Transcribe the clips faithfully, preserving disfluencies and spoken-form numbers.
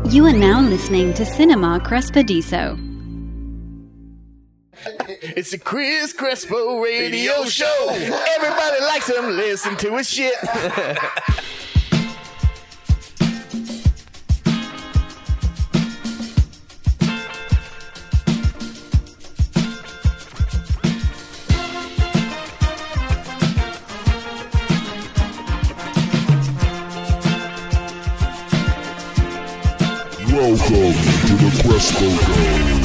You are now listening to Cinema Crespediso. It's a Chris Crespo radio show. Everybody likes him. Listen to his shit. Welcome to the Crespo Show.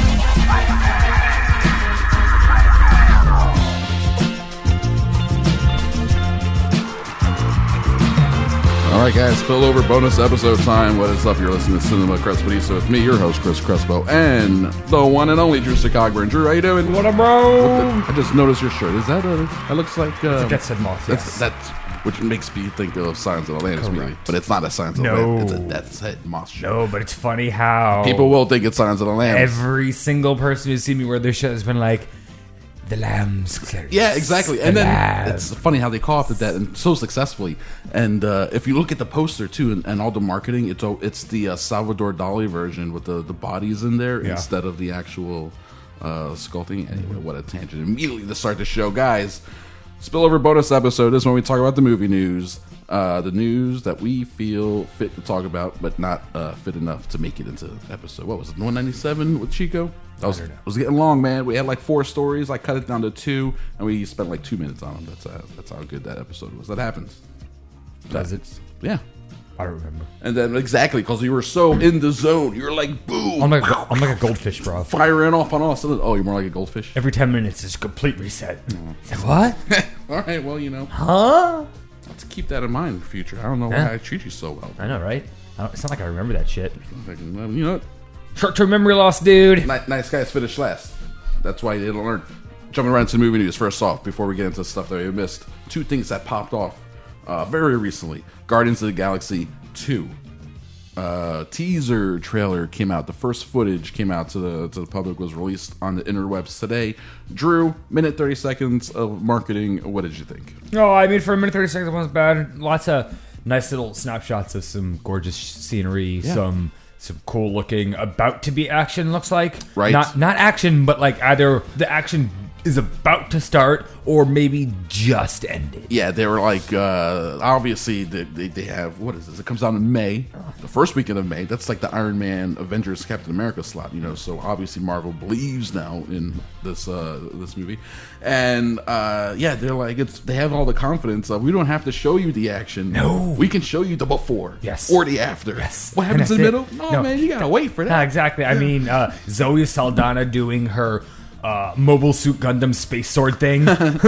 Alright guys, spillover bonus episode time. What is up? You're listening to Cinema Crespediso with me, your host, Chris Crespo, and the one and only Drew Cogburn. Drew, how you doing? What up, bro? What the, I just noticed your shirt. Is that a... That looks like... Uh, That's a Death Moth, that's, yes. that's, which makes me think of Signs of Atlantis movie. But it's not a Signs of No. Atlantis. It's a Death's Head Moth shirt. No, but it's funny how People will think it's Signs of Atlantis. every single person who's seen me wear this shirt has been like, the lamb's clearance. Yeah, exactly. The And then lamb. it's funny how they co-opted that and so successfully. And uh, if you look at the poster too and, and all the marketing, it's all- it's the uh, Salvador Dali version with the, the bodies in there Yeah. instead of the actual uh, sculpting. Anyway, what a tangent. Immediately to start the show, guys. Spillover bonus episode is when we talk about the movie news. Uh, the news that we feel fit to talk about, but not uh, fit enough to make it into episode. What was it, one ninety-seven with Chico? That was, it was getting long, man. We had like four stories. I cut it down to two, and we spent like two minutes on them. That's uh, that's how good that episode was. That happens. Does it? Yeah. I don't remember. And then exactly because you were so in the zone, you're like boom, I'm like, a- I'm like a goldfish, bro. firing off on us. Oh, you're more like a goldfish. Every ten minutes is a complete reset. It's like, what? All right, well, you know, Huh? let's keep that in mind in the future. I don't know Yeah. why I treat you so well. I know, right? I don't, it's not like I remember that shit. You know what? Short-term memory loss, dude. Ni- Nice guys finish last. That's why they don't learn. Jumping right into the movie news. First off, before we get into stuff that we missed, two things that popped off uh, very recently. Guardians of the Galaxy two. Uh, teaser trailer came out. The first footage came out to the to the public, was released on the interwebs today. Drew, minute thirty seconds of marketing. What did you think? No, I mean, for a minute thirty seconds, it wasn't bad. Lots of nice little snapshots of some gorgeous scenery, Yeah. some some cool looking, about to be action. Looks like Right. not not action, but like either the action is about to start or maybe just ended. Yeah, they were like, uh, obviously, they, they, they have, what is this? It comes out in May, the first weekend of May. That's like the Iron Man, Avengers, Captain America slot, you know. So obviously, Marvel believes now in this uh, this movie. And uh, yeah, they're like, it's they have all the confidence of, we don't have to show you the action. No. We can show you the before. Yes. Or the after. Yes. What happens in And the that's middle? it. No, No. man, you gotta wait for that. Yeah, exactly. I mean, uh, Zoe Saldana doing her uh, Mobile Suit Gundam space sword thing.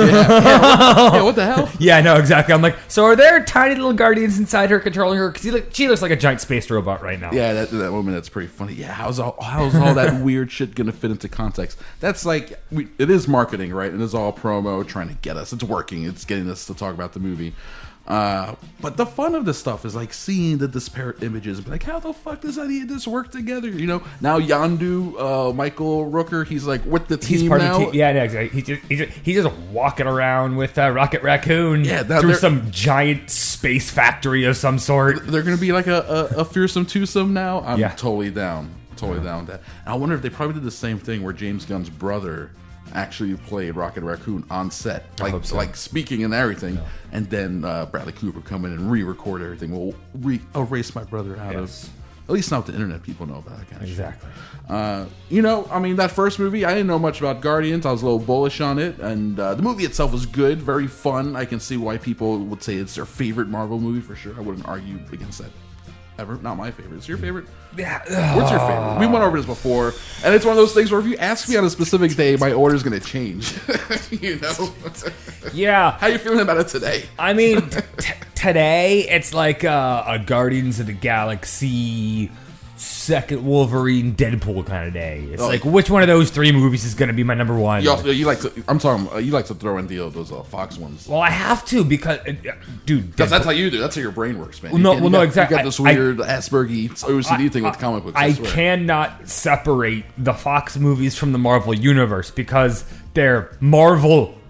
Yeah, what the hell? Yeah, no, exactly. I'm like, so are there tiny little guardians inside her controlling her? Because look, she looks like a giant space robot right now. Yeah, that, that woman, that's pretty funny. Yeah, how's all, how's all that weird shit going to fit into context? That's like, we, it is marketing, right? It is all promo, trying to get us. It's working. It's getting us to talk about the movie. Uh, but the fun of this stuff is like seeing the disparate images and be like, how the fuck does any of this work together? You know, now Yondu, uh, Michael Rooker, he's like with the team He's part now. of the team. Yeah, no, exactly. He's just, he's just, he's just walking around with uh, Rocket Raccoon Yeah, that- through they're- some giant space factory of some sort. They're going to be like a, a, a fearsome twosome now. I'm Yeah. totally down. Totally down with that. And I wonder if they probably did the same thing where James Gunn's brother actually played Rocket Raccoon on set, like hope so. like speaking and everything, and then uh, Bradley Cooper come in and re-record everything. We'll re- erase my brother out Yes. of. At least not the internet people know about that kind of Exactly. shit. Uh, you know, I mean, that first movie, I didn't know much about Guardians. I was a little bullish on it, and uh, the movie itself was good, very fun. I can see why people would say it's their favorite Marvel movie for sure. I wouldn't argue against that ever. Not my favorite. It's your favorite. Yeah. What's your favorite? We went over this before, and it's one of those things where if you ask me on a specific day, my order's going to change. You know? Yeah. How you feeling about it today? I mean, t- t- today it's like uh, a Guardians of the Galaxy second Wolverine Deadpool kind of day. It's Oh. like, which one of those three movies is going to be my number one? You, also, you like to? I'm talking. Uh, you like to throw in the those uh, Fox ones. Well, I have to because, uh, dude, Because that's Deadpool- how you do. That's how your brain works, man. Well, You no- can't- well, you no, got- exactly. You got this I- weird Aspergy O C D thing with comic books. I, I swear. cannot separate the Fox movies from the Marvel universe because they're Marvel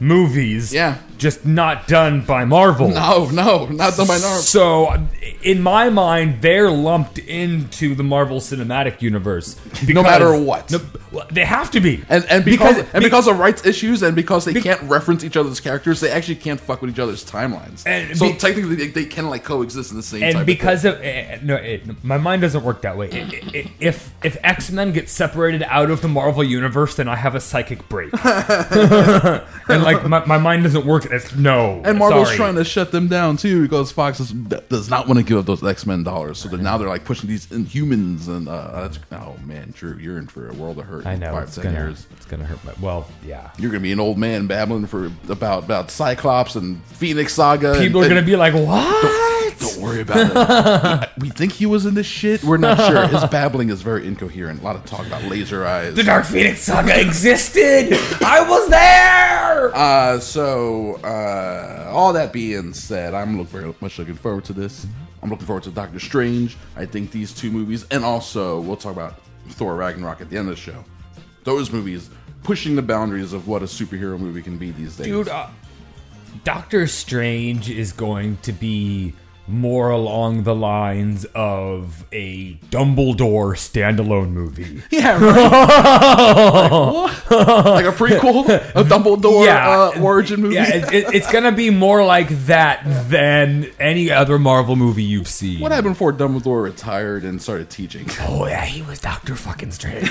movies. Yeah. Just not done by Marvel. No, no, not the minority. So, in my mind, they're lumped into the Marvel Cinematic Universe. No matter what. No, well, they have to be. And and because, Because- and because of rights issues and because they can't reference each other's characters, they actually can't fuck with each other's timelines. And so be- technically, they, they can like coexist in the same. type And of because thing. of, eh, no, it, my mind doesn't work that way. It- it- it- if if X Men gets separated out of the Marvel universe, then I have a psychic break. And like my, my mind doesn't work. It's no. And Marvel's sorry. trying to shut them down too because Fox is, does not want to give up those X Men dollars. So that now they're like pushing these Inhumans and uh, that's, oh man, Drew, you're in for a world of hurt. I in know five it's ten gonna years. it's gonna hurt. My, well, yeah. You're gonna be an old man babbling for about about Cyclops and Phoenix Saga. People and, are gonna and be like, "What?" Don't worry about it. We think he was in this shit. We're not sure. His babbling is very incoherent. A lot of talk about laser eyes. The Dark Phoenix Saga existed. I was there. Uh, so, uh, all that being said, I'm look very much looking forward to this. I'm looking forward to Doctor Strange. I think these two movies, and also we'll talk about Thor Ragnarok at the end of the show. Those movies pushing the boundaries of what a superhero movie can be these days. Dude, uh, Doctor Strange is going to be more along the lines of a Dumbledore standalone movie. yeah, right. like, like a prequel, a Dumbledore uh, origin movie. Yeah, it, it, it's going to be more like that than any other Marvel movie you've seen. What happened before Dumbledore retired and started teaching? Oh yeah, he was Doctor fucking Strange.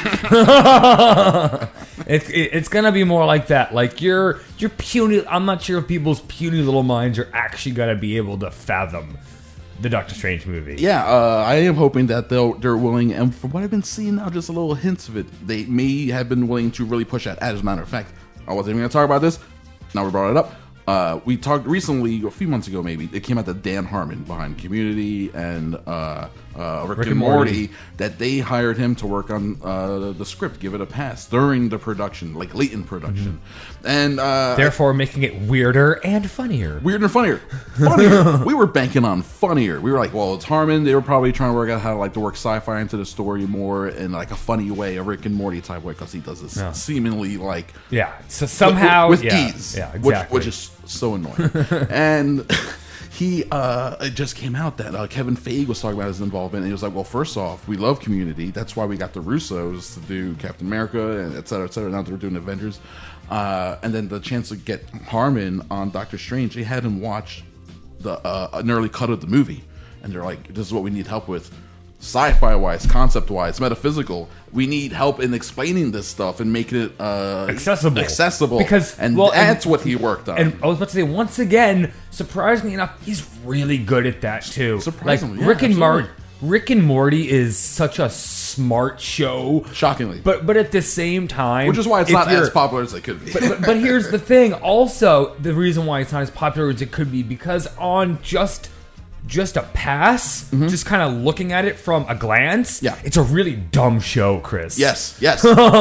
it's it, it's gonna be more like that. Like your your puny. I'm not sure if people's puny little minds are actually gonna be able to fathom the Doctor Strange movie. Yeah, uh, I am hoping that they'll they're willing, and from what I've been seeing now, just a little hints of it, they may have been willing to really push that. As a matter of fact, I wasn't even going to talk about this. Now we brought it up. Uh, we talked recently, a few months ago maybe, it came out that Dan Harmon behind Community and uh, uh, Rick, Rick and and Morty, Morty, that they hired him to work on uh, the script, give it a pass during the production, like late in production. Mm-hmm. And uh, Therefore, making it weirder and funnier. Weird and funnier. Funnier. We were banking on funnier. We were like, well, it's Harmon. They were probably trying to work out how to like to work sci-fi into the story more in like a funny way, a Rick and Morty type way, because he does this Yeah. seemingly like Yeah. So somehow with, with yeah, ease, Yeah. which, Exactly. which is so annoying. And he, uh, it just came out that uh, Kevin Feige was talking about his involvement, and he was like, well, first off, we love Community. That's why we got the Russos to do Captain America, and et cetera, et cetera. Now they're doing Avengers. Uh, and then the chance to get Harmon on Doctor Strange, they had him watch the uh, an early cut of the movie, and they're like, this is what we need help with. Sci-fi wise, concept wise, metaphysical, we need help in explaining this stuff and making it uh, Accessible. Accessible, Because- and well, and- that's what he worked on. And I was about to say, once again, surprisingly enough, he's really good at that too. Surprisingly, like yeah, Rick and Morty. absolutely. Rick and Morty is such a smart show, Shockingly, but but at the same time, which is why it's if not you're- as popular as it could be. But, but, but here's the thing. Also, the reason why it's not as popular as it could be, because on just just a pass, just kind of looking at it from a glance, Mm-hmm. Yeah. it's a really dumb show, Chris. yes, yes,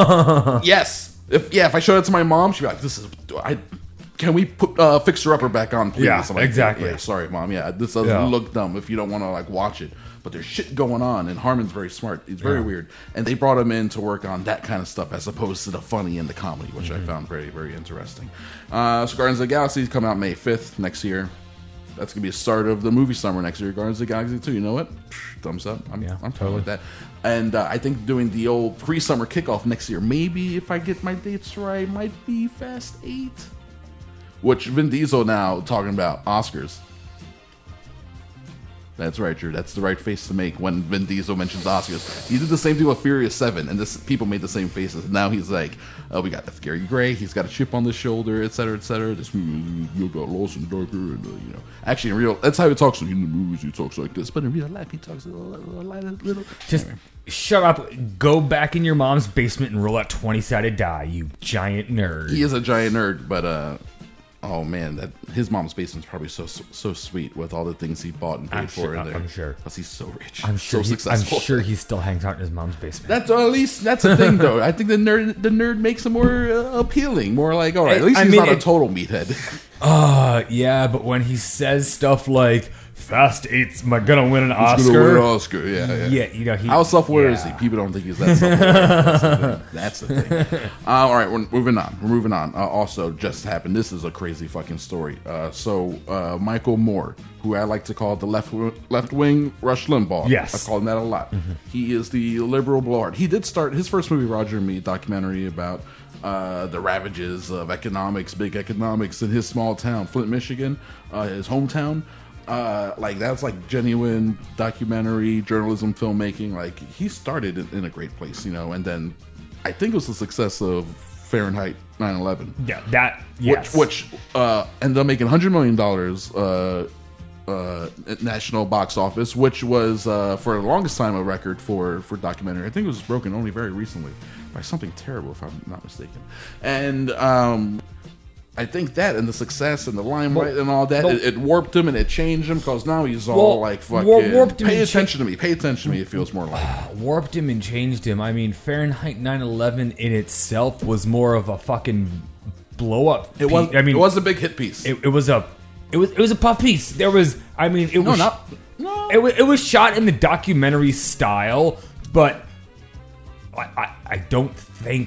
yes. If yeah, if I showed it to my mom, she'd be like, "This is I." Can we put uh, Fixer Upper back on, please? Yeah, I'm like, exactly. Yeah, sorry, mom. Yeah, this doesn't Yeah. look dumb if you don't want to like watch it. But there's shit going on, and Harmon's very smart. He's very weird, and they brought him in to work on that kind of stuff as opposed to the funny and the comedy, which Mm-hmm. I found very, very interesting. Uh, so Guardians of the Galaxy is coming out May fifth next year. That's gonna be a start of the movie summer next year. Guardians of the Galaxy two. You know what? Psh, thumbs up. I'm, Yeah, I'm fine totally. with that. And uh, I think doing the old pre-summer kickoff next year, maybe if I get my dates right, might be Fast Eight. Which Vin Diesel now talking about Oscars. That's right, Drew. That's the right face to make when Vin Diesel mentions Oscars. He did the same thing with Furious seven, and this people made the same faces. Now he's like, oh, we got Gary Gray. He's got a chip on the shoulder, et cetera, et cetera. This you got Lawson Darker, and uh, you know, actually in real, that's how he talks in the movies. He talks like this, but in real life, he talks a little, a little, a little. Just Anyway. shut up. Go back in your mom's basement and roll that twenty-sided die, you giant nerd. He is a giant nerd, but uh, oh man, that his mom's basement's probably so so, so sweet with all the things he bought and paid I'm for sure- in there. I'm sure. because he's so rich, I'm sure. so he, I'm successful. sure he still hangs out in his mom's basement. That's at least that's the thing, though. I think the nerd the nerd makes him more uh, appealing, more like all right. At least I he's mean, not a it- total meathead. Uh, yeah, but when he says stuff like Fast Eight's my gonna win an He's Oscar. gonna win an Oscar. Yeah, yeah. Yeah, you know he. How self-aware yeah. is he? People don't think he's that self-aware. That's the thing. That's the thing. Uh, all right, we're moving on. We're moving on. Uh, also, just happened. This is a crazy fucking story. Uh, so, uh, Michael Moore, who I like to call the left left wing Rush Limbaugh. Yes. I call him that a lot. Mm-hmm. He is the liberal blowhard. He did start his first movie, Roger and Me, documentary about uh, the ravages of economics, big economics in his small town, Flint, Michigan, uh, his hometown. Uh, like that's like genuine documentary journalism filmmaking. Like he started in, in a great place, you know, and then I think it was the success of Fahrenheit nine eleven. Yeah, that yes. Which, which uh, ended up making one hundred million dollars uh, uh, at national box office, which was uh, for the longest time a record for, for documentary. I think it was broken only very recently by something terrible, if I'm not mistaken. And um, I think that and the success and the limelight well, and all that, well, it, it warped him and it changed him because now he's all well, like fucking, war- warped him pay and attention to me, pay attention to me, it feels more like. Warped him and changed him. I mean, Fahrenheit nine eleven in itself was more of a fucking blow up. It was, I mean, it was a big hit piece. It, it was a, it was, it was a puff piece. There was, I mean, it no, was, not, no. it was, it was shot in the documentary style, but I, I, I don't think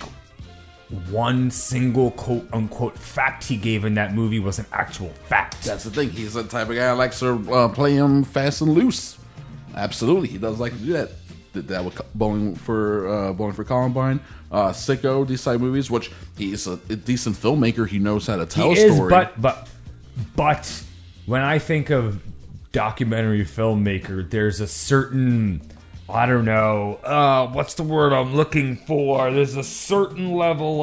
one single quote unquote fact he gave in that movie was an actual fact. That's the thing. He's the type of guy that likes to uh, play him fast and loose. Absolutely, he does like to do that. Did that with Bowling for uh, Bowling for Columbine, uh, Sicko, these type movies. Which he's a, a decent filmmaker. He knows how to tell he a is, story. But but but when I think of documentary filmmaker, there's a certain, I don't know, uh, what's the word I'm looking for? There's a certain level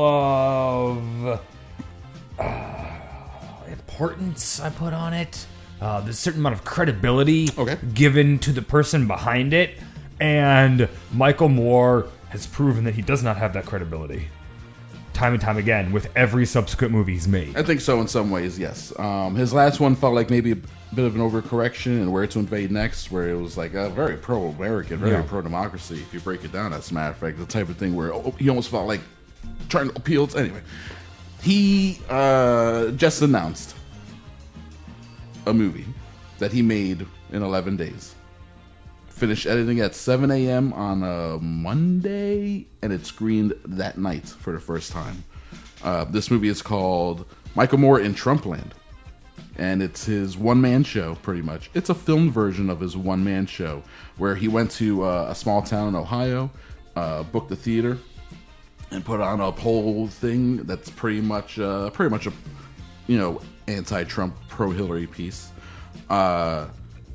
of uh, importance I put on it. Uh, there's a certain amount of credibility okay. given to the person behind it. And Michael Moore has proven that he does not have that credibility. Time and time again with every subsequent movie he's made. I think so in some ways, yes. Um, his last one felt like maybe a bit of an overcorrection and Where to Invade Next, where it was like a very pro-American, very yeah. pro-democracy. If you break it down, as a matter of fact, the type of thing where he almost felt like trying to appeal to... Anyway, he uh, just announced a movie that he made in eleven days. Finished editing at seven a.m. on a Monday, and it screened that night for the first time. Uh, this movie is called Michael Moore in Trumpland, and it's his one-man show, pretty much. It's a filmed version of his one-man show, where he went to uh, a small town in Ohio, uh, booked a theater, and put on a whole thing that's pretty much, uh, pretty much a, you know, anti-Trump, pro-Hillary piece. Uh...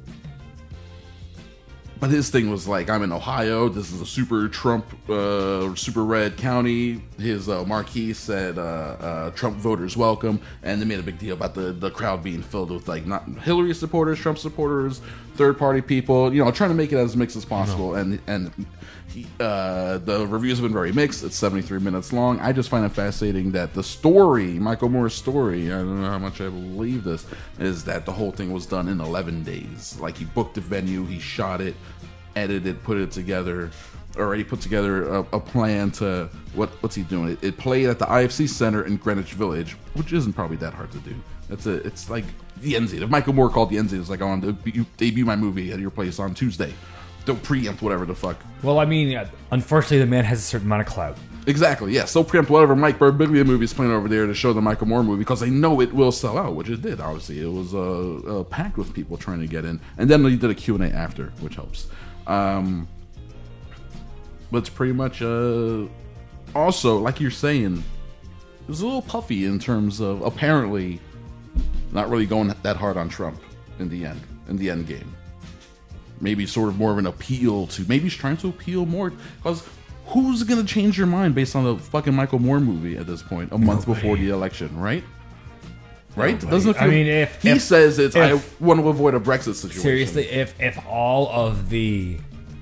But his thing was like, I'm in Ohio. This is a super Trump, uh, super red county. His uh, marquee said, uh, uh, Trump voters welcome. And they made a big deal about the, the crowd being filled with like not Hillary supporters, Trump supporters, third party people, you know, trying to make it as mixed as possible. No. And and he, uh, the reviews have been very mixed. It's seventy-three minutes long. I just find it fascinating that the story, Michael Moore's story, I don't know how much I believe this, is that the whole thing was done in eleven days. Like he booked a venue, he shot it, edited it, put it together, already put together a, a plan to, what what's he doing? It, it played at the I F C Center in Greenwich Village, which isn't probably that hard to do. It's a, it's like the N Z. If Michael Moore called the N Z, it's like, I want to debut, debut my movie at your place on Tuesday. Don't preempt whatever the fuck. Well, I mean, unfortunately, the man has a certain amount of clout. Exactly, yeah. So preempt whatever Mike Birbiglia movie is playing over there to show the Michael Moore movie because they know it will sell out, which it did, obviously. It was uh, uh, packed with people trying to get in. And then he did a Q and A after, which helps. Um, but it's pretty much... Uh, also, like you're saying, it was a little puffy in terms of apparently not really going that hard on Trump in the end, in the end game. Maybe sort of more of an appeal to... Maybe he's trying to appeal more. Because who's going to change your mind based on the fucking Michael Moore movie at this point, a month Nobody. before the election, right? Right? Nobody. Doesn't it feel... I mean, if... He if, says it's, if, I want to avoid a Brexit situation. Seriously, if, if all of the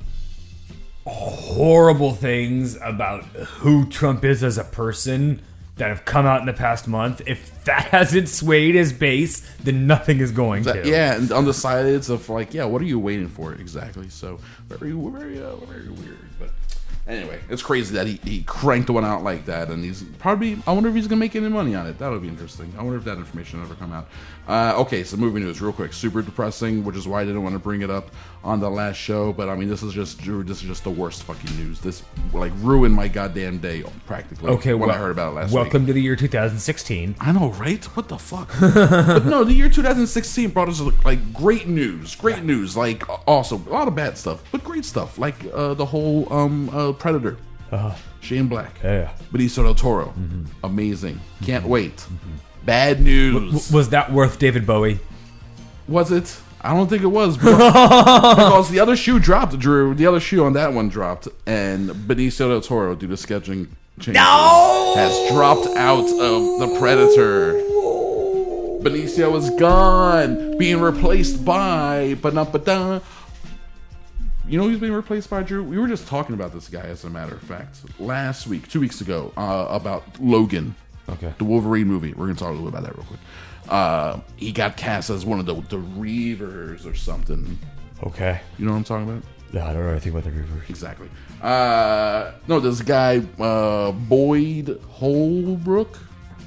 horrible things about who Trump is as a person that have come out in the past month, if that hasn't swayed his base, then nothing is going that, to. Yeah, and on the sides of like, yeah, what are you waiting for exactly? So very, very, uh, very weird. But Anyway, it's crazy that he, he cranked one out like that, and he's probably. I wonder if he's gonna make any money on it. That'll be interesting. I wonder if that information will ever come out. Uh, okay, so movie news, real quick. Super depressing, which is why I didn't want to bring it up on the last show. But I mean, this is just this is just the worst fucking news. This like ruined my goddamn day practically. Okay, when well, I heard about it last welcome week. to the year two thousand sixteen. I know, right? What the fuck? But no, the year two thousand sixteen brought us like great news, great news. Like also a lot of bad stuff, but great stuff. Like uh, the whole um, uh, Predator. Uh, Shane Black, yeah, Benicio del Toro, mm-hmm. amazing. Can't Mm-hmm. wait. Mm-hmm. Bad news. W- was that worth David Bowie? Was it? I don't think it was, bro. Because the other shoe dropped, Drew. The other shoe on that one dropped, and Benicio del Toro, due to scheduling changes, No! has dropped out of the Predator. Benicio is gone, being replaced by ba-dum-ba-dum. You know who's being replaced by, Drew? We were just talking about this guy, as a matter of fact, last week, two weeks ago, uh, about Logan, Okay. the Wolverine movie. We're going to talk a little bit about that real quick. Uh, he got cast as one of the, the Reavers or something. Okay. You know what I'm talking about? Yeah, I don't know anything about the Reavers. Exactly. Uh, no, this guy, uh, Boyd Holbrook.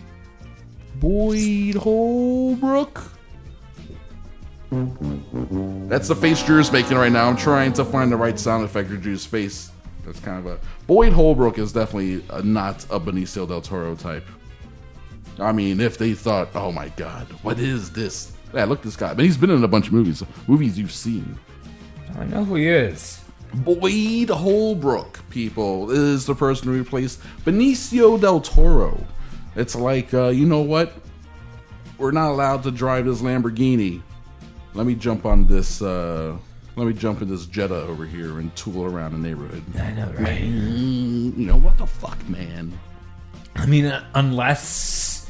Boyd Holbrook? That's the face Drew's making right now. I'm trying to find the right sound effect for Drew's face. That's kind of a... Boyd Holbrook is definitely uh, not a Benicio del Toro type. I mean, if they thought, oh my god, what is this? Yeah, look at this guy. But he's been in a bunch of movies. Movies you've seen. I know who he is. Boyd Holbrook, people, is the person who replaced Benicio del Toro. It's like, uh, you know what? We're not allowed to drive this Lamborghini. Let me jump on this, uh, let me jump in this Jetta over here and tool around the neighborhood. I know, right? Mm, you know, what the fuck, man? I mean, uh, unless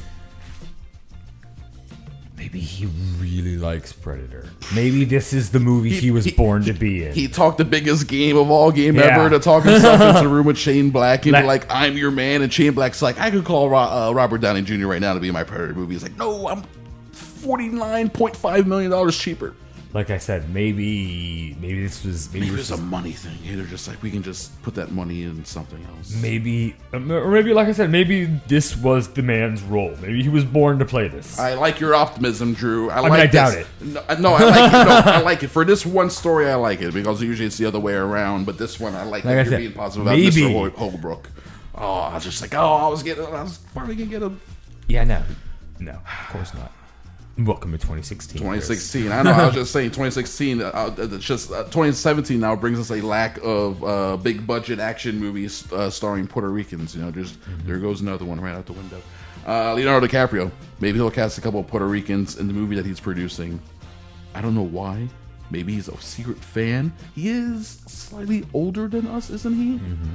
maybe he really likes Predator. Maybe this is the movie he, he was he, born to be in. He talked the biggest game of all game Yeah. ever to talk himself into the room with Shane Black and Let- be like, I'm your man. And Shane Black's like, I could call Ro- uh, Robert Downey Junior right now to be in my Predator movie. He's like, no, I'm forty-nine point five million dollars cheaper. Like I said, maybe maybe this was maybe, Maybe this it's a was, money thing. Hey, they're just like, we can just put that money in something else. maybe or maybe like I said, maybe this was the man's role. Maybe he was born to play this. I like your optimism, Drew. I, mean, like I doubt this. No, no, I like it. No, I like it. For this one story, I like it because usually it's the other way around. But this one, I like, Like that I you're said, being positive about maybe- Mister Hol- Holbrook. Oh, I was just like, oh, I was getting, I was finally gonna get a Yeah, no, no, of course not. Welcome to twenty sixteen. twenty sixteen. I know. I was just saying, twenty sixteen. Uh, it's just uh, twenty seventeen now brings us a lack of uh, big budget action movies uh, starring Puerto Ricans. You know, just mm-hmm. there goes another one right out the window. Uh, Leonardo DiCaprio. Maybe he'll cast a couple of Puerto Ricans in the movie that he's producing. I don't know why. Maybe he's a secret fan. He is slightly older than us, isn't he? Mm-hmm.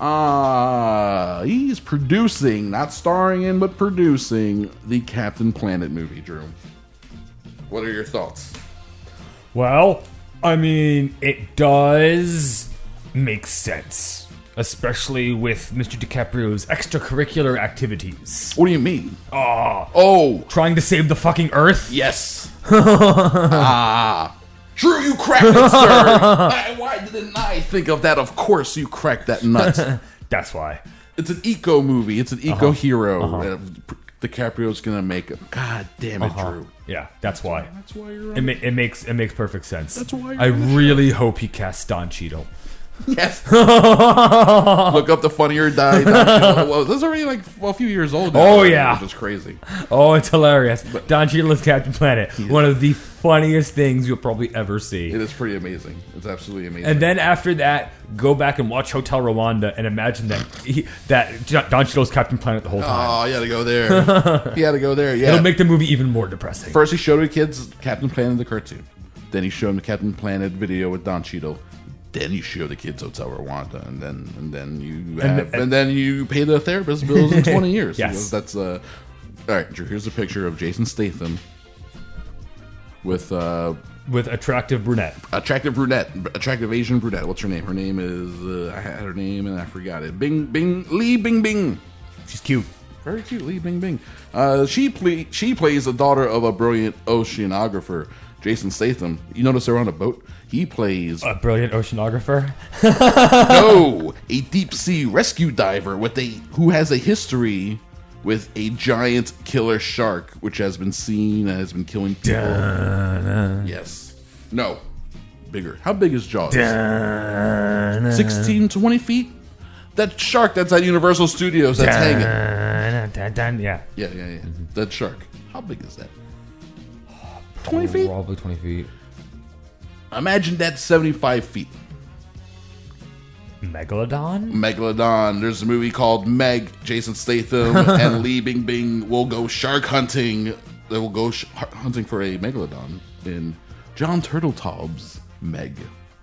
Uh, he's producing, not starring in, but producing the Captain Planet movie, Drew. What are your thoughts? Well, I mean, it does make sense, especially with Mister DiCaprio's extracurricular activities. What do you mean? Oh, Oh, trying to save the fucking Earth? yes. Ah. Drew, you cracked it, sir. I, why didn't I think of that? Of course you cracked that nut. That's why. It's an eco movie. It's an eco Uh-huh. hero. Uh-huh. Uh, DiCaprio's gonna make it. God damn it, Uh-huh. Drew. Yeah, that's why. That's why you're on It, ma- it makes it makes perfect sense. That's why you're I on the really hope he casts Don Cheadle. Yes. Look up the Funny or Die. Don well, this is already like well, a few years old now. Oh, yeah. Which is crazy. Oh, it's hilarious. Don Cheadle is Captain Planet. One of the funniest things you'll probably ever see. It is pretty amazing. It's absolutely amazing. And then after that, go back and watch Hotel Rwanda and imagine that he, that Don Cheadle's Captain Planet the whole time. oh, you had to go there. He had to go there. Yeah. It'll make the movie even more depressing. First, he showed the kids Captain Planet the cartoon. Then he showed them the Captain Planet video with Don Cheadle. Then you show the kids Hotel Rwanda, and then and then you have, and, and then you pay the therapist bills in twenty years. Yes. Because that's uh. All right, Drew. Here's a picture of Jason Statham with uh With attractive brunette. attractive brunette, attractive Asian brunette. What's her name? Her name is uh, I had her name and I forgot it. Bing Bing Lee Bing Bing. She's cute. Very cute, Lee Bing Bing. Uh, she ple- she plays the daughter of a brilliant oceanographer Jason Statham. You notice they're on a boat. He plays A brilliant oceanographer. no a deep sea rescue diver with a who has a history with a giant killer shark, which has been seen and has been killing people. Dun, Yes. No. Bigger. How big is Jaws? dun, sixteen, twenty feet? That shark that's at Universal Studios that's hanging. dun, dun, dun, yeah. Yeah, yeah, yeah. That shark. How big is that? twenty feet? Probably twenty feet. Imagine that seventy-five feet. Megalodon? Megalodon. There's a movie called Meg. Jason Statham and Lee Bingbing will go shark hunting. They will go sh- hunting for a megalodon in John Turteltaub's Meg.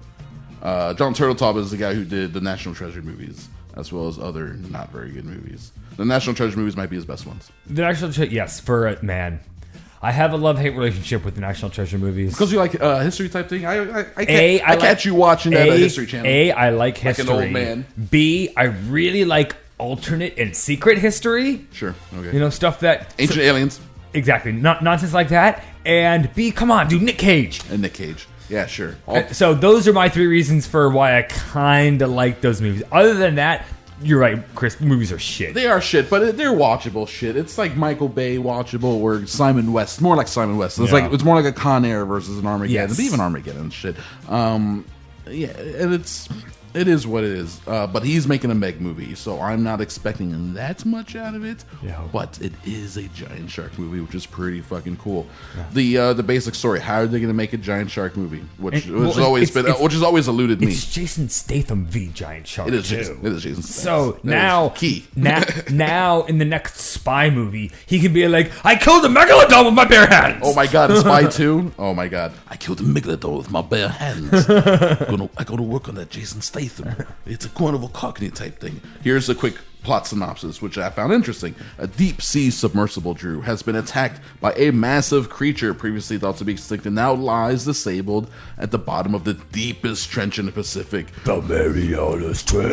Uh, John Turteltaub is the guy who did the National Treasure movies, as well as other not very good movies. The National Treasure movies might be his best ones. The National Treasure, yes, for a man. I have a love-hate relationship with the National Treasure movies. Because you like uh, history type thing. I I, I, catch, A, I I catch like- you watching that A, uh, History Channel. A, I like history. Like an old man. B, I really like alternate and secret history. Sure. Okay. You know, stuff that... Ancient so- Aliens Exactly. Not nonsense like that. And B, come on, dude, Nick Cage. and Nick Cage. Yeah, sure. All, So those are my three reasons for why I kind of like those movies. Other than that, you're right, Chris, the movies are shit. they are shit, but they're watchable shit. It's like Michael Bay watchable or Simon West. More like Simon West. It's Yeah. like it's more like a Con Air versus an Armageddon. Yes. But even Armageddon and shit. Um, yeah, and it's it is what it is. Uh, but he's making a Meg movie, so I'm not expecting that much out of it. Yeah. But it is a giant shark movie, which is pretty fucking cool. The uh, the basic story: how are they going to make a giant shark movie? Which, And- which well, has always it's- been, it's- which has always eluded me. It's Jason Statham v. Giant Shark. It is too. Jason. It is Jason. So That is now, key. now, now, in the next spy movie, he can be like, "I killed a megalodon with my bare hands." Oh my god, Spy two? Oh my god. I killed a megalodon with my bare hands. gonna, I go to work on that Jason Statham. It's a carnival cockney type thing. Here's a quick plot synopsis, which I found interesting. A deep sea submersible, Drew, has been attacked by a massive creature previously thought to be extinct and now lies disabled at the bottom of the deepest trench in the Pacific. The Marianas Trench.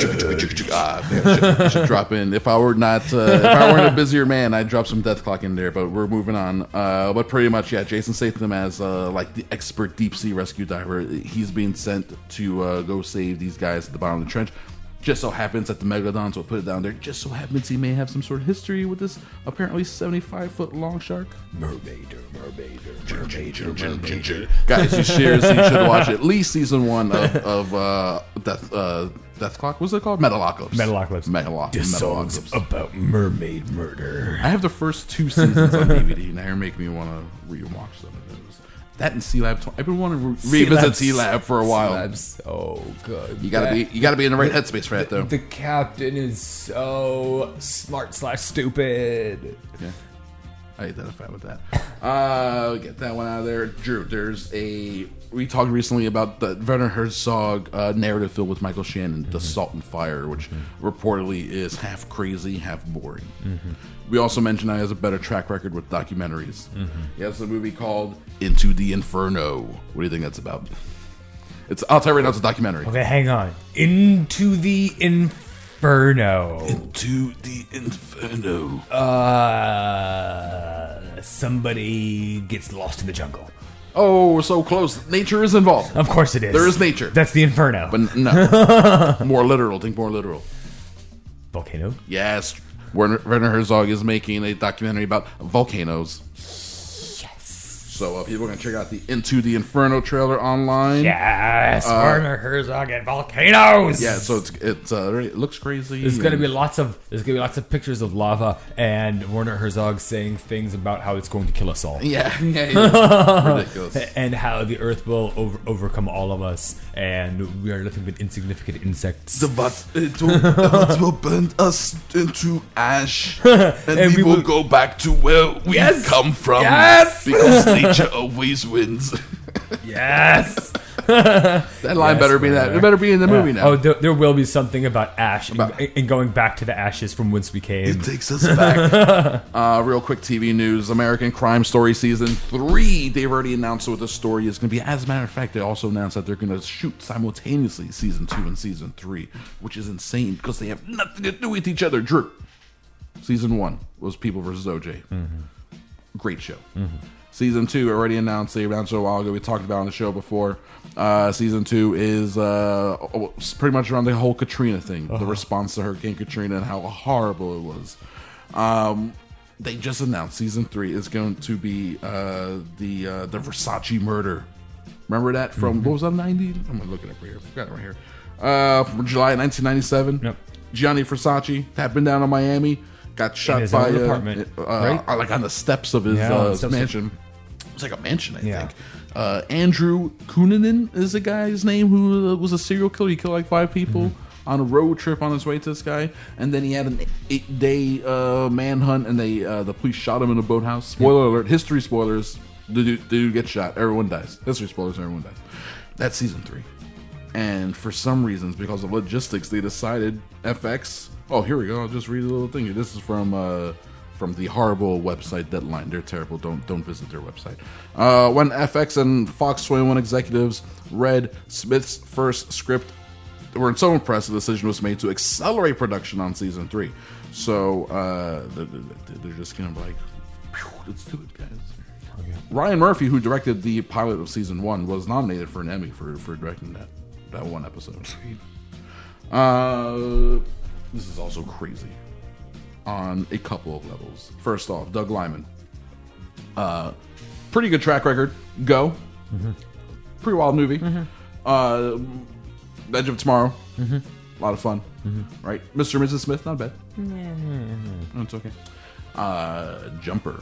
Ah, man, I should, I should drop in. If I were not, uh, if I weren't a busier man, I'd drop some Death Clock in there. But we're moving on. Uh, but pretty much, yeah, Jason Statham as uh, like the expert deep sea rescue diver. He's being sent to uh, go save these guys at the bottom of the trench. Just so happens that the megalodons will put it down there. Just so happens he may have some sort of history with this apparently seventy-five foot long shark. Mermaider, mermaider, mermaider, mermaider. Guys, you should, you should watch at least season one of, of uh, Death uh, Death Clock. What's it called? Metalocalypse. Metalocalypse. Metalocalypse. This song's Metalocalypse. about mermaid murder. I have the first two seasons on D V D. Now you're making me want to rewatch some of those. That and C Lab. I've been wanting to re- revisit C Lab for a while. C-Lab's so good. You gotta be, you gotta be in the right headspace for that, though. The captain is so smart slash stupid. Yeah, I identify with that. Uh, get that one out of there, Drew. There's a. We talked recently about the Werner Herzog uh, narrative film with Michael Shannon, The Salt and Fire, which reportedly is half crazy, half boring. We also mentioned that he has a better track record with documentaries. He has a movie called Into the Inferno. What do you think that's about? It's. I'll tell you right now, it's a documentary. Okay, hang on. Into the Inferno. Into the Inferno. Uh, somebody gets lost in the jungle. Oh, we're so close. Nature is involved. Of course it is. There is nature. That's the Inferno. But no. More literal. Think more literal. Volcano? Yes. Werner, Werner Herzog is making a documentary about volcanoes. Yes. So uh, people are going to check out the Into the Inferno trailer online. Yes. Werner Herzog and volcanoes. Yeah, so it's it's uh, it looks crazy. There's gonna and- be lots of there's gonna be lots of pictures of lava and Werner Herzog saying things about how it's going to kill us all. Yeah, yeah, yeah. Ridiculous. And how the Earth will over, overcome all of us, and we are nothing but insignificant insects. The but it will, it will burn us into ash, and, And we, we will will- go back to where we Yes! come from. Yes! Because nature always wins. Yes. That line Yes, better be that. Werner. It better be in the movie now. Oh, there, there will be something about ash and, About- and going back to the ashes from whence we came. It takes us back. uh, real quick T V news. American Crime Story Season three. They've already announced what the story is going to be. As a matter of fact, they also announced that they're going to shoot simultaneously Season two and Season three, which is insane because they have nothing to do with each other. Drew. Season one was People versus O J. Great show. Season two already announced. They announced it a while ago. We talked about it on the show before. Uh, season two is uh, pretty much around the whole Katrina thing, uh-huh. the response to Hurricane Katrina and how horrible it was. Um, they just announced season three is going to be uh, the uh, the Versace murder. Remember that from mm-hmm. what was that, nineties? I'm gonna look it up right here. I got it right here. Uh, from July nineteen ninety-seven. Yep. Gianni Versace happened down in Miami. Got shot his by own uh, apartment, uh, right? like on the steps of his Yeah, uh, steps mansion. It's like a mansion, I Yeah. think. Uh, Andrew Cunanan is the guy's name who uh, was a serial killer. He killed like five people mm-hmm. on a road trip on his way to this guy, and then he had an eight-day uh, manhunt, and they uh, the police shot him in a boathouse. Spoiler alert! History spoilers. The dude, the dude gets shot. Everyone dies. History spoilers. Everyone dies. That's season three. And for some reasons, because of logistics, they decided F X. Oh, here we go. I'll just read a little thing here. This is from uh, from the horrible website Deadline. They're terrible. Don't don't visit their website. Uh, when F X and Fox twenty-one executives read Smith's first script, they were so impressed the decision was made to accelerate production on season three. So uh, they're, they're just kind of like, let's do it, guys. Okay. Ryan Murphy, who directed the pilot of season one, was nominated for an Emmy for, for directing that that one episode. Sweet. Uh, this is also crazy on a couple of levels. First off, Doug Liman. Uh, pretty good track record. Go. Mm-hmm. Pretty wild movie. Mm-hmm. Uh, Edge of Tomorrow. Mm-hmm. A lot of fun. Mm-hmm. Right? Mister and Missus Smith, not bad. Mm-hmm. It's okay. Uh, Jumper.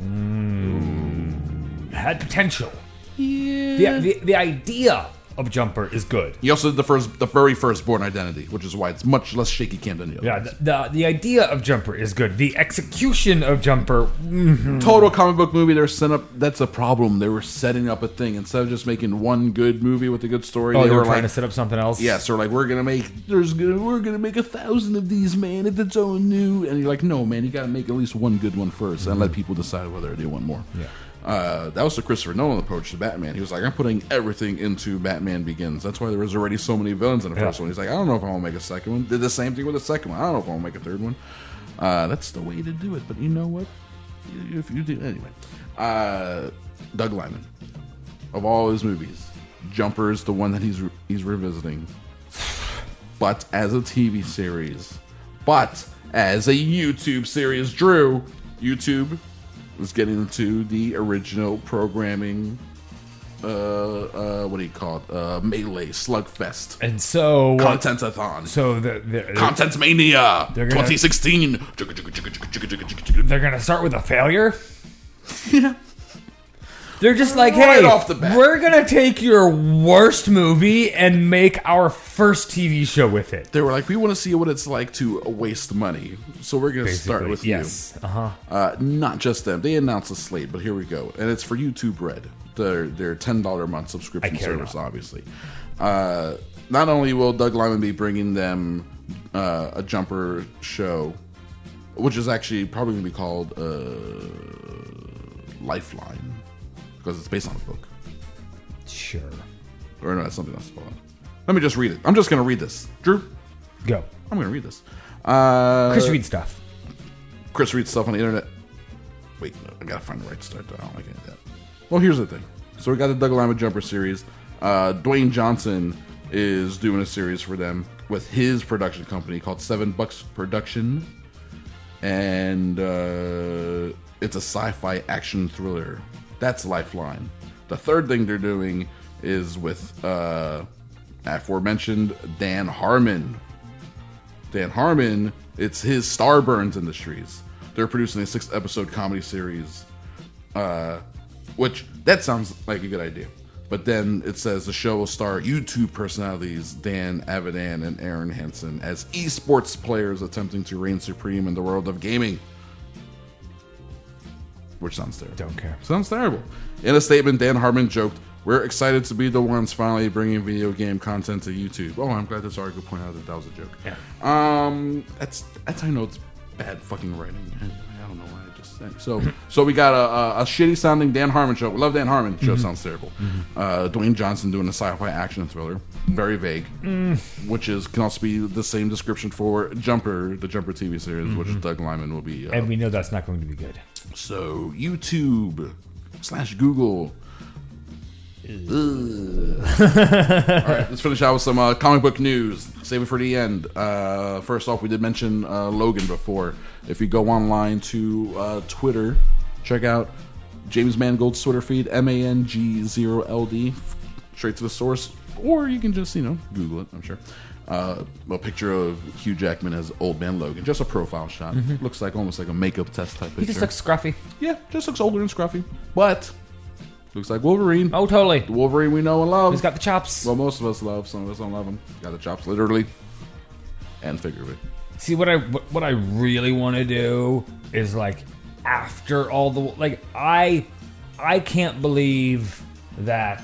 Mm. Had potential. Yeah. The, the, the idea of Jumper is good. He also did the first, the very first Born Identity, which is why it's much less shaky cam than the other. Yeah, the, the the idea of Jumper is good. The execution of Jumper, mm-hmm. total comic book movie. They're set up. That's a problem. They were setting up a thing instead of just making one good movie with a good story. Oh, they, they were, were trying like, to set up something else. Yeah, so like we're gonna make there's gonna we're gonna make a thousand of these, man. If it's all new, and you're like, no, man, you gotta make at least one good one first, mm-hmm. and let people decide whether they want more. Yeah. Uh, that was the Christopher Nolan approach to Batman. He was like, I'm putting everything into Batman Begins. That's why there was already so many villains in the first yeah. one. He's like, I don't know if I want to make a second one. Did the same thing with the second one. I don't know if I want to make a third one. Uh, that's the way to do it. But you know what? If you do anyway, uh, Doug Liman, of all his movies, Jumper is the one that he's re- he's revisiting, but as a T V series, but as a YouTube series. Drew, YouTube was getting into the original programming. Uh, uh, what do you call it? Uh, Melee Slugfest. And so what, Content-a-thon. So the, the, the Content Mania gonna, twenty sixteen. They're gonna start with a failure. Yeah. They're just like, Right hey, off the bat. we're gonna take your worst movie and make our first T V show with it. They were like, we want to see what it's like to waste money, so we're going to start with yes. you. Uh-huh. Uh, not just them. They announced a slate, but here we go. And it's for YouTube Red, their, their ten dollars a month subscription service, not. obviously. Uh, not only will Doug Liman be bringing them uh, a Jumper show, which is actually probably going to be called uh, Lifeline, because it's based on a book. Sure. Or no, that's something else. Hold on. Let me just read it. I'm just going to read this. Drew? Go. I'm going to read this. Uh, Chris reads stuff. Chris reads stuff on the internet. Wait, no, I got to find the right start. I don't like any of that. Well, here's the thing. So we got the Doug Liman Jumper series. Uh, Dwayne Johnson is doing a series for them with his production company called Seven Bucks Production. And uh, it's a sci-fi action thriller. That's Lifeline. The third thing they're doing is with uh, aforementioned Dan Harmon. Dan Harmon, it's his Starburns Industries. They're producing a six-episode comedy series, uh, which, that sounds like a good idea. But then it says the show will star YouTube personalities Dan Avidan and Aaron Hansen as esports players attempting to reign supreme in the world of gaming. Which sounds terrible. Don't care. Sounds terrible. In a statement, Dan Harmon joked, "We're excited to be the ones finally bringing video game content to YouTube." Oh, I'm glad this article pointed out that that was a joke. Yeah. Um, that's that's how I know it's bad fucking writing. I, I don't know why I just said so. So we got a, a, a shitty sounding Dan Harmon show. We love Dan Harmon. Show mm-hmm. sounds terrible. Mm-hmm. Uh, Dwayne Johnson doing a sci-fi action thriller, very vague, mm. which is can also be the same description for Jumper, the Jumper T V series, mm-hmm. which Doug Liman will be. Uh, and we know that's not going to be good. So YouTube slash Google. All right, let's finish out with some uh, comic book news. Save it for the end. Uh, first off, we did mention uh, Logan before. If you go online to uh, Twitter, check out James Mangold's Twitter feed, M A N G zero L D, straight to the source. Or you can just, you know, Google it, I'm sure. Uh, a picture of Hugh Jackman as Old Man Logan. Just a profile shot. Mm-hmm. Looks like almost like a makeup test type picture. He just looks scruffy. Yeah, just looks older and scruffy. But looks like Wolverine. Oh, totally. The Wolverine we know and love. He's got the chops. Well, most of us love. Some of us don't love him. Got the chops, literally and figuratively. See, what I what I really want to do is, like, after all the like, I I can't believe that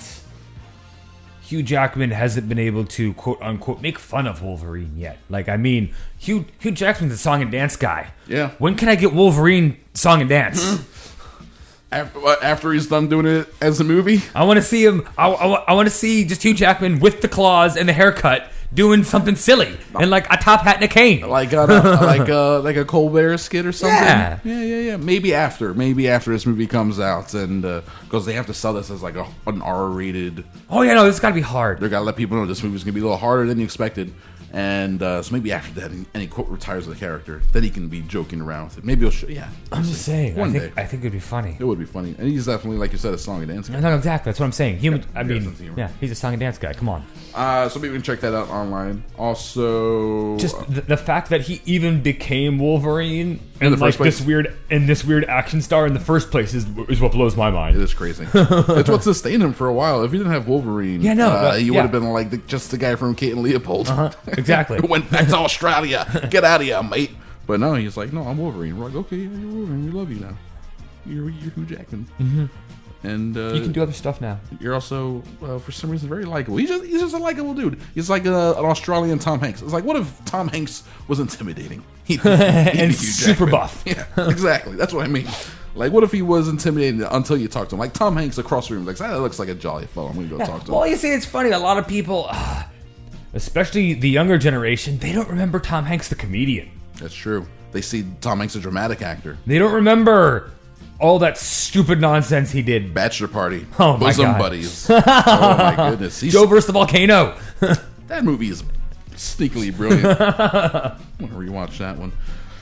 Hugh Jackman hasn't been able to quote unquote make fun of Wolverine yet. Like, I mean, Hugh Hugh Jackman's a song and dance guy. Yeah. When can I get Wolverine song and dance? After, after he's done doing it as a movie, I want to see him. I, I, I want to see just Hugh Jackman with the claws and the haircut doing something silly and like a top hat and a cane. like a, like a, like a Colbert skit or something. Yeah. yeah, yeah, yeah. Maybe after, maybe after this movie comes out, and because uh, they have to sell this as like a, an R-rated. Oh yeah, no, this has got to be hard. They gotta let people know this movie's gonna be a little harder than you expected. And uh, so maybe after that, and he quote retires the character, then he can be joking around with it. Maybe he'll show. Yeah, I'm just saying. One I think, day, I think it'd be funny. It would be funny, and he's definitely, like you said, a song and dance guy. No, exactly. That's what I'm saying. Human. Yeah, I he has sense of mean, humor. yeah, he's a song and dance guy. Come on. Uh, so maybe we can check that out online. Also, Just the, the fact that he even became Wolverine In and the like first place. this weird and this weird action star in the first place is is what blows my it mind. is crazy. It's what sustained him for a while. If he didn't have Wolverine, Yeah, no, uh, but- he would yeah. have been like the, just the guy from Kate and Leopold. Uh-huh, exactly. Who went back to Australia. Get out of here, mate. But no, he's like, no, I'm Wolverine. We're like, okay, yeah, you're Wolverine. We love you now. You're, you're Hugh Jackman. Mm-hmm. And uh, You can do other stuff now. you're also, uh, for some reason, very likable. He's just, he's just a likable dude. He's like a, an Australian Tom Hanks. It's like, what if Tom Hanks was intimidating? He'd be, he'd be And Hugh super Jackman. buff. Yeah, exactly. That's what I mean. Like, what if he was intimidating until you talk to him? Like Tom Hanks across the room, like, that looks like a jolly fellow. I'm gonna go talk to him. Well, you see, it's funny. A lot of people, uh, especially the younger generation, they don't remember Tom Hanks the comedian. That's true. They see Tom Hanks a dramatic actor. They don't remember all that stupid nonsense he did. Bachelor Party. Oh, my Bosom God. Buddies. Oh my goodness. He's, Joe versus the volcano. that movie is sneakily brilliant. I want to rewatch that one.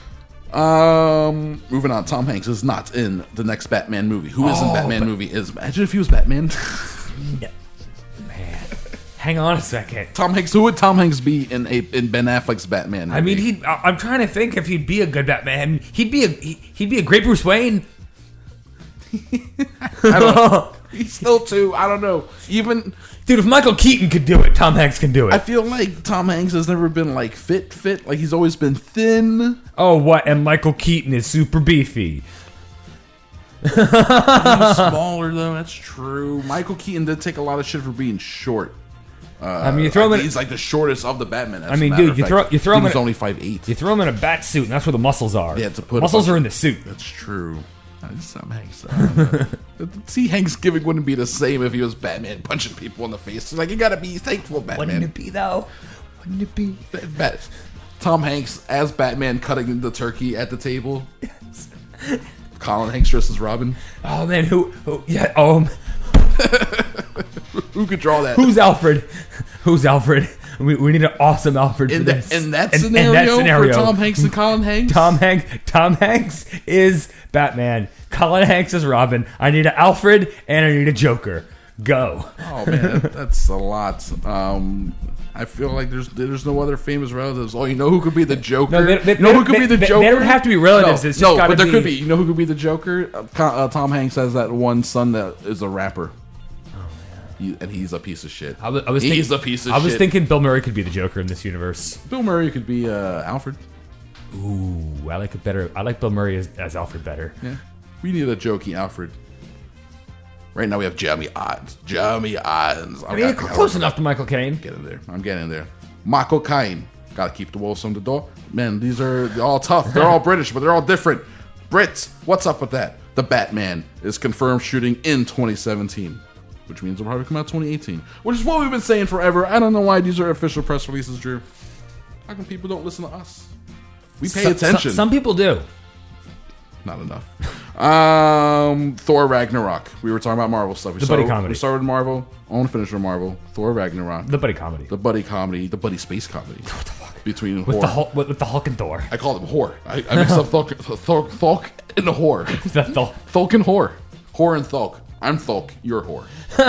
Um, moving on. Tom Hanks is not in the next Batman movie. Who is in Oh, Batman but- movie? Is imagine if he was Batman. Man, hang on a second. Tom Hanks. Who would Tom Hanks be in a in Ben Affleck's Batman movie? I mean, he. I'm trying to think if he'd be a good Batman. He'd be a. he- He'd be a great Bruce Wayne. I don't, he's still too. I don't know. Even Dude, if Michael Keaton could do it, Tom Hanks can do I it. feel like Tom Hanks has never been like fit, fit. Like he's always been thin. Oh, what? And Michael Keaton is super beefy. He's smaller though. That's true. Michael Keaton did take a lot of shit for being short. Uh, I mean, you throw him in. he's like the shortest of the Batman. I mean, dude, you throw- you throw him he in was a- only five eight. You throw him in a bat suit, and that's where the muscles are. Yeah, to put a muscles bunch are of- in the suit. That's true. That's Tom Hanks. Uh, See, Hanks giving wouldn't be the same if he was Batman punching people in the face. It's like you gotta be thankful, Batman. Wouldn't it be though? Wouldn't it be? Bat- Bat- Tom Hanks as Batman cutting the turkey at the table. Yes. Colin Hanks dressed as Robin. Oh man, who? who yeah. Um, Who could draw that? who's Alfred? Who's Alfred? We, we need an awesome Alfred for in, the, this. in that In- scenario, in that scenario, for Tom Hanks and Colin Hanks? Tom Hanks. Tom Hanks is Batman. Colin Hanks is Robin. I need an Alfred and I need a Joker. Go. Oh man, that, that's a lot. Um, I feel like there's there's no other famous relatives. Oh, you know who could be the Joker? No, they- they- you know who they- could be the they- Joker? they don't have to be relatives, No, it's just no, gotta but there be- could be. You know who could be the Joker? Uh, Co- uh, Tom Hanks has that one son that is a rapper. He, and he's a piece of shit. I was, I was he's thinking, a piece of I was shit. thinking Bill Murray could be the Joker in this universe. Bill Murray could be uh, Alfred. Ooh, I like it better. I like Bill Murray as, as Alfred better. Yeah, we need a jokey Alfred. Right now we have Jeremy Irons. Jeremy Irons. I mean, close enough to Michael Caine. Get in there. I'm getting there. Michael Caine. Gotta keep the wolves from the door. Man, these are they're all tough. They're all British, but they're all different. Brits, what's up with that? The Batman is confirmed shooting in twenty seventeen, which means it'll probably come out twenty eighteen, which is what we've been saying forever. I don't know why these are official press releases, Drew. How come people don't listen to us? We pay So- attention. so- some people do. Not enough. Um, Thor Ragnarok. We were talking about Marvel stuff. We The started, buddy comedy. We started with Marvel. I want to finish with Marvel. Thor Ragnarok. The buddy comedy. The buddy comedy. The buddy space comedy. What the fuck? Between with whore. the Hulk, with, with the Hulk and Thor. I call them whore. I, I mix up Thulk, Thulk, Thulk and the whore. The Thulk. Thulk and whore. Whore and Thulk. I'm Thulk. You're whore.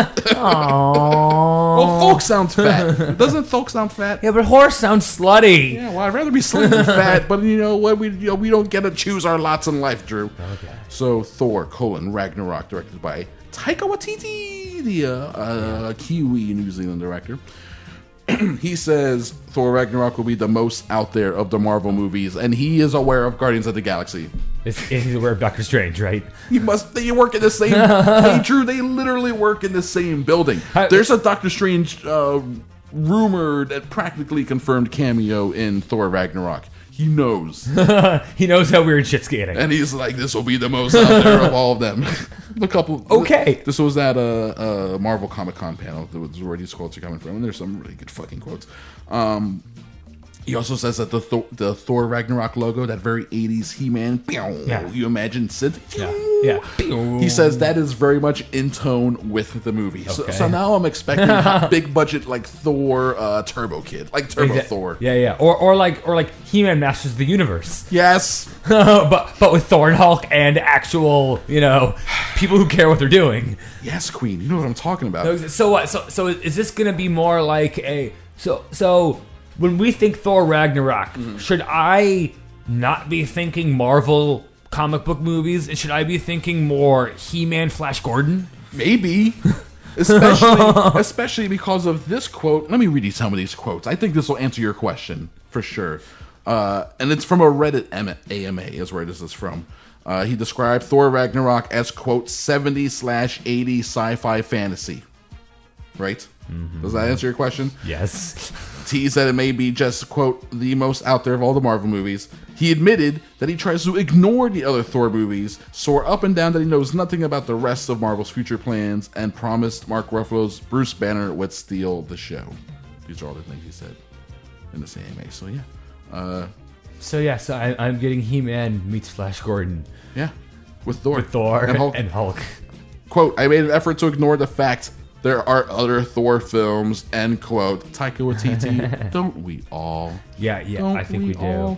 Aww. Well, Thulk sounds fat. Doesn't Thulk sound fat? Yeah, but horse sounds slutty. Yeah, well, I'd rather be slim than fat, but you know what? We you know, we don't get to choose our lots in life, Drew. Okay. So, Thor, colon, Ragnarok, directed by Taika Waititi, the uh, uh, Kiwi New Zealand director. He says Thor Ragnarok will be the most out there of the Marvel movies, and he is aware of Guardians of the Galaxy. It's, he's aware of Doctor Strange, right? You must. They work in the same. Hey, Drew. They literally work in the same building. How- There's a Doctor Strange uh, rumored and practically confirmed cameo in Thor Ragnarok. He knows, He knows how weird shit's getting. and he's like, "This will be the most out there of all of them." A couple. Okay. This was at a, a Marvel Comic Con panel. That was where these quotes are coming from, and there's some really good fucking quotes. Um, He also says that the Thor, the Thor Ragnarok logo, that very eighties He-Man, Yeah. you imagine Sid? Yeah. Yeah. He says that is very much in tone with the movie. So, Okay. so now I'm expecting a big budget like Thor uh, Turbo Kid, like Turbo Exa- Thor. Yeah, yeah. Or or like or like He-Man Masters of the Universe. Yes. but but with Thor and Hulk and actual, you know, people who care what they're doing. Yes, Queen. You know what I'm talking about. So, so what? So so is this going to be more like a so so when we think Thor Ragnarok, Mm-hmm. should I not be thinking Marvel comic book movies, and should I be thinking more He-Man, Flash Gordon? Maybe. Especially, especially because of this quote. Let me read you some of these quotes. I think this will answer your question for sure. Uh, and it's from a Reddit A M A, is where this is from. Uh, he described Thor Ragnarok as, quote, seventy slash eighty sci-fi fantasy. Right? Does that answer your question? Yes. T said it may be just, quote, the most out there of all the Marvel movies. He admitted that he tries to ignore the other Thor movies, swore up and down that he knows nothing about the rest of Marvel's future plans, and promised Mark Ruffalo's Bruce Banner would steal the show. These are all the things he said in this A M A. So, yeah. Uh, So yeah, so I, I'm getting He-Man meets Flash Gordon yeah. With Thor. with Thor And Hulk. and Hulk. Quote, I made an effort to ignore the fact there are other Thor films, end quote. Taika Waititi, don't we all? Yeah, yeah, Don't I think we, do. all?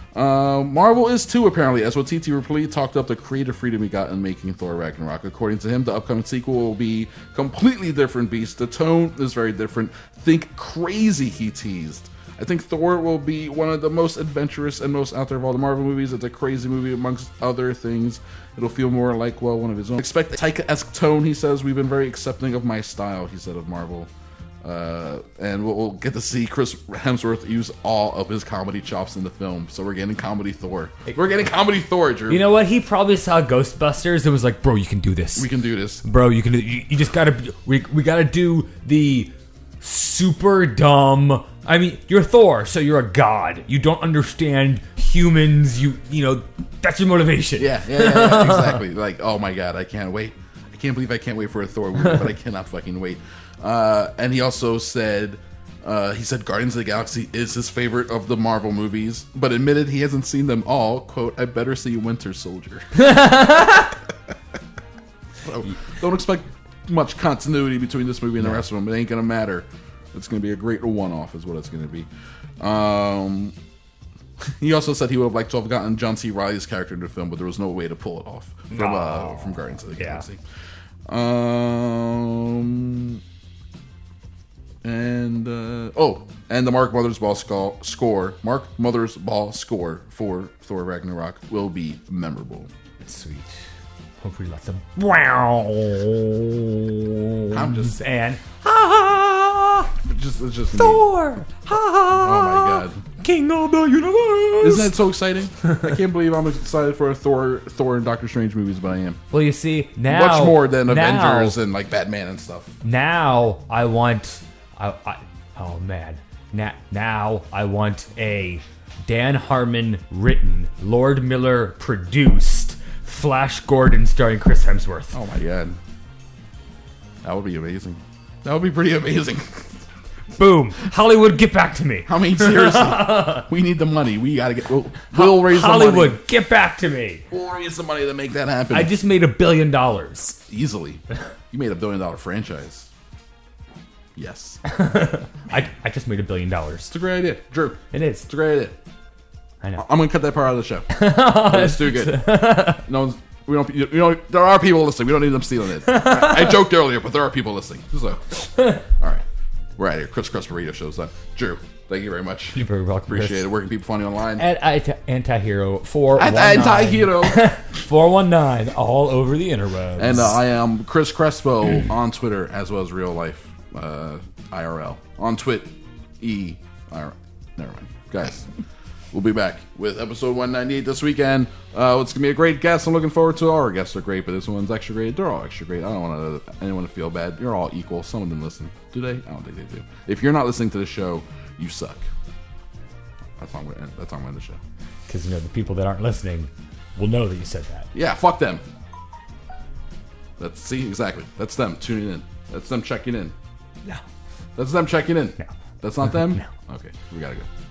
Uh, Marvel is too, apparently, as Waititi repeatedly talked up the creative freedom he got in making Thor Ragnarok. According to him, the upcoming sequel will be completely different beast. The tone is very different. Think crazy, he teased. I think Thor will be one of the most adventurous and most out there of all the Marvel movies. It's a crazy movie amongst other things. It'll feel more like, well, one of his own. Expect a Taika-esque tone, he says. We've been very accepting of my style, he said, of Marvel. Uh, and we'll, we'll get to see Chris Hemsworth use all of his comedy chops in the film. So we're getting comedy Thor. We're getting comedy Thor, Drew. You know what? He probably saw Ghostbusters and was like, "Bro, you can do this. we can do this. Bro, you can do. You, you just gotta. We we gotta do the super dumb. I mean, you're Thor, so you're a god. You don't understand humans. You you know that's your motivation. Yeah, yeah, yeah, yeah, exactly. Like, oh my god, I can't wait. I can't believe I can't wait for a Thor movie, but I cannot fucking wait. Uh, and he also said, uh, he said Guardians of the Galaxy is his favorite of the Marvel movies, but admitted he hasn't seen them all. Quote, I better see Winter Soldier. So, don't expect much continuity between this movie and the rest of them. It ain't gonna matter. It's gonna be a great one-off is what it's gonna be. Um... He also said he would have liked to have gotten John C. Reilly's character in the film, but there was no way to pull it off from uh, from Guardians of the Yeah. Galaxy. Um, and uh, oh, and the Mark Mothersbaugh sco- score, Mark Mothersbaugh score for Thor Ragnarok will be memorable. Sweet. Hopefully, lots of wow. I'm just and ha It's just, it's just me. Thor. Ha Oh my god. King of the universe. Isn't that so exciting? I can't believe I'm excited for a Thor, Thor and Doctor Strange movies, but I am. Well, you see now Much more than now, Avengers and like Batman and stuff. Now I want. I, I oh man. Now now I want a Dan Harmon written, Lord Miller produced Flash Gordon starring Chris Hemsworth. Oh my god. That would be amazing. That would be pretty amazing. Boom. Hollywood, get back to me. I mean, seriously, we need the money. We gotta get. We'll, we'll raise Hollywood, the money. get back to me. We'll raise the money to make that happen. I just made a billion dollars. Easily. You made a billion dollar franchise. Yes. I, I just made a billion dollars. It's a great idea. Drew. It is. It's a great idea. I know. I'm going to cut that part out of the show. It's too good. No one's, we don't, you know, there are people listening. We don't need them stealing it. I, I joked earlier, but there are people listening. So, all right. We're out of here. Chris Crespo Radio Show's done. Drew, thank you very much. You're very welcome, Appreciate Chris. it. Where can people find you online? At Antihero four one At nine. Anti-Hero. four one nine, all over the interwebs. And uh, I am Chris Crespo on Twitter as well as real life uh, I R L. On Twit, E. I R L. Never mind. Guys, we'll be back with episode one ninety-eight this weekend. Uh, it's going to be a great guest. I'm looking forward to it. All our guests are great, but this one's extra great. They're all extra great. I don't want to, anyone to feel bad. You're all equal. Some of them listen. Do they? I don't think they do. If you're not listening to the show, you suck. That's how I'm going to end, that's how I'm going to end the show. Because, you know, the people that aren't listening will know that you said that. Yeah, fuck them. That's, see, exactly. That's them tuning in. That's them checking in. No. That's them checking in. No. That's not them? No. Okay, we gotta go.